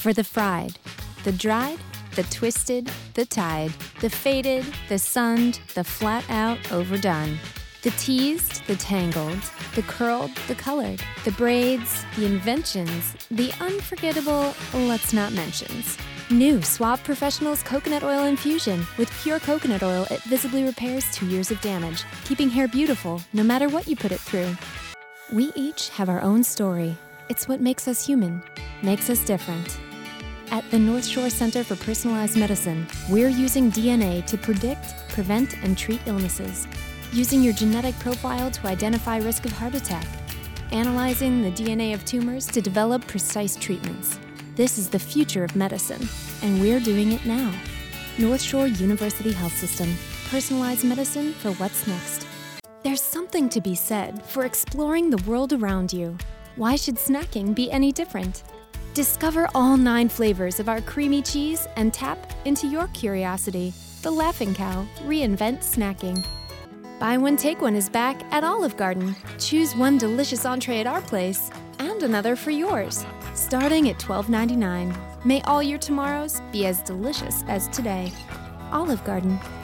For the fried, the dried, the twisted, the tied, the faded, the sunned, the flat out overdone. The teased, the tangled, the curled, the colored, the braids, the inventions, the unforgettable let's not mentions. New Suave Professional's Coconut Oil Infusion. With pure coconut oil, it visibly repairs 2 years of damage, keeping hair beautiful no matter what you put it through. We each have our own story. It's what makes us human, makes us different. At the North Shore Center for Personalized Medicine, we're using DNA to predict, prevent, and treat illnesses. Using your genetic profile to identify risk of heart attack. Analyzing the DNA of tumors to develop precise treatments. This is the future of medicine, and we're doing it now. North Shore University Health System. Personalized medicine for what's next. There's something to be said for exploring the world around you. Why should snacking be any different? Discover all 9 flavors of our creamy cheese and tap into your curiosity. The Laughing Cow. Reinvent snacking. Buy One, Take One is back at Olive Garden. Choose one delicious entree at our place and another for yours, starting at $12.99. May all your tomorrows be as delicious as today. Olive Garden,